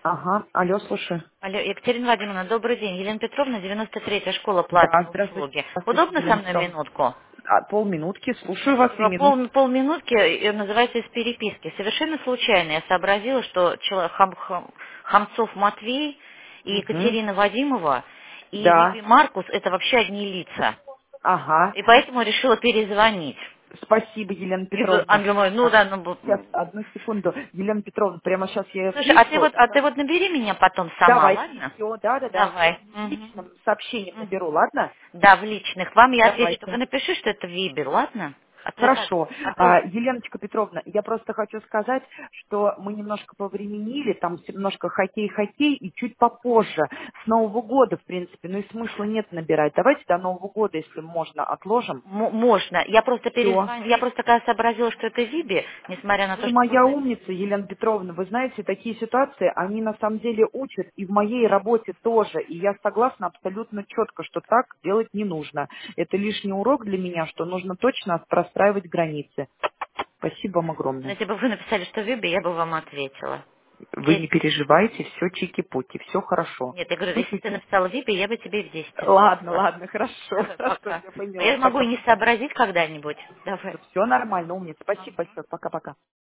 Ага, алло, слушаю. Алло, Екатерина Владимировна, добрый день. Елена Петровна, 93-я школа Да, платной здравствуйте, услуги. здравствуйте, Удобно со Елена мной Петровна. минутку? Полминутки, слушаю вас и минут. Полминутки называется из переписки. Совершенно случайно я сообразила, что Хамцов Матвей и Угу. Екатерина Вадимова и Да, Виби Маркус это вообще одни лица. ага. И поэтому решила перезвонить. Спасибо, Елена И говорю, Петровна. ангел мой, ну да, Сейчас, одну секунду. Елена Петровна, прямо сейчас я ее Слушай, отвечу. а ты вот набери меня потом сама, Давайте, ладно? все, да-да-да. Давай. Личным сообщением Мгм. наберу, ладно? Да, в личных. Вам я отвечу. Только Давайте. напиши, что это Вибер, ладно? А то, Хорошо. а то- Еленочка Петровна, я просто хочу сказать, что мы немножко повременили, там немножко хоккей, и чуть попозже, с Нового года, в принципе, ну и смысла нет набирать. Давайте до Нового года, если можно, отложим. можно. Я просто Все. перезвонила. Я просто когда сообразила, что это Виби, несмотря на то, Вы что моя вы... умница, Елена Петровна. Вы знаете, такие ситуации, они на самом деле учат, и в моей работе тоже. И я согласна абсолютно четко, что так делать не нужно. Это лишний урок для меня, что нужно точно простраивать границы. Спасибо вам Но огромное. если бы вы написали, что Виби, я бы вам ответила. Вы не переживайте, все чики-пуки, все хорошо. Нет, я говорю, если бы ты Шутите? написала Виби, я бы тебе в 10 Ладно, ответила. ладно, хорошо, Давай, хорошо, пока. я А я поняла. могу и не Пока-пока. сообразить когда-нибудь. Давай. Все нормально, умница. Спасибо большое. Пока-пока.